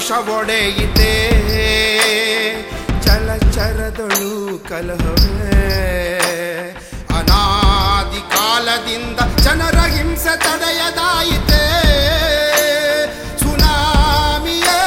ವಿಷವೊಡೆಯಿತೆ ಜಲಚರದಳು ಕಲಹವೇ ಅನಾದಿ ಕಾಲದಿಂದ ಜನರ ಹಿಂಸೆ ತಡೆಯದಾಯಿತೆ ಸುನಾಮಿಯೇ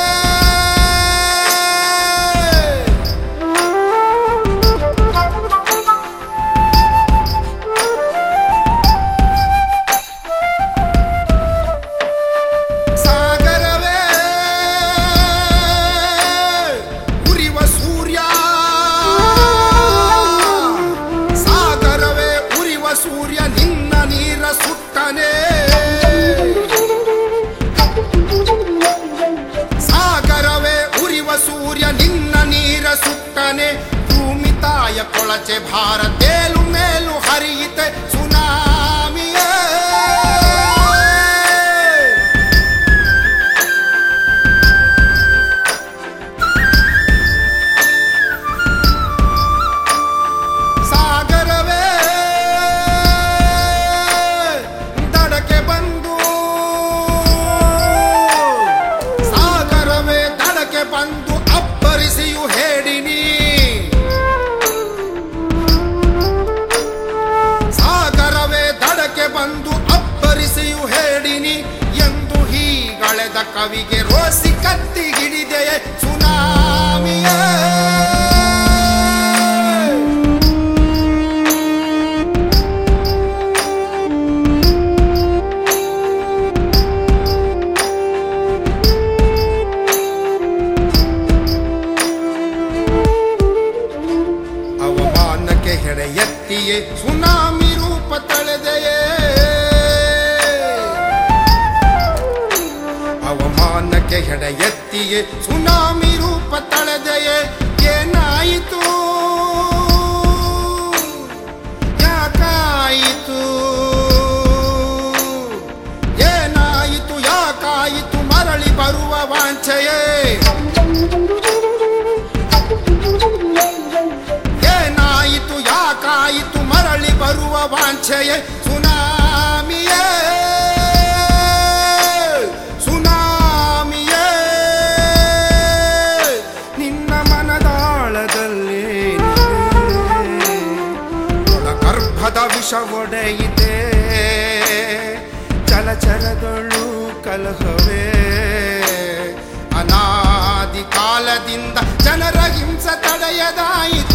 ಸೂರ್ಯ ನಿನ್ನ ನೀರ ಸುಟ್ಟನೆ ಸಾಗರವೇ ಉರಿವ ಸೂರ್ಯ ನಿನ್ನ ನೀರ ಸುಟ್ಟನೆ ಭೂಮಿ ತಾಯ ಕೊಳಚೆ ಭಾರ ತೇಲು ಮೇಲು ಹರಿಯಿತೆ ಸುನಾಮಿಯೇ ಬಂದು ಅಬ್ಬರಿಸಿಯು ಹೇಳಿನಿ ಸಾಗರವೇ ದಡಕ್ಕೆ ಬಂದು ಅಬ್ಬರಿಸಿಯು ಹೇಳಿನಿ ಎಂದು ಹೀಗಳೆದ ಕವಿಗೆ ರೋಸಿ ಕತ್ತಿಗಿಡಿದೆಯೇ ಸುನಾಮಿಯೇ ಹೆಡೆ ಎತ್ತಿಯೇ ಸುನಾಮಿ ರೂಪ ತಳೆದೆಯೇ ಅವಮಾನಕ್ಕೆ ಹೆಡೆ ಎತ್ತಿಯೇ ಸುನಾಮಿ ರೂಪ ತಳೆದೆಯೇ ಏನಾಯಿತು ಯಾಕಾಯಿತು ಏನಾಯಿತು ಯಾಕಾಯಿತು ಮರಳಿ ಬರುವ ವಾಂಛೆಯೇ ಯಾಕಾಯಿತು ಮರಳಿ ಬರುವ ವಾಂಛೆಯೇ ಸುನಾಮಿಯೇ ಸುನಾಮಿಯೇ ನಿನ್ನ ಮನದಾಳದಲ್ಲಿ ಒಳಗರ್ಭದ ವಿಷವೊಡೆಯಿತೆ ಜಲಚರದಳು ಕಲಹವೇ ಅನಾದಿ ಕಾಲದಿಂದ ಜನರ ಹಿಂಸೆ ತಡೆಯದಾಯಿತು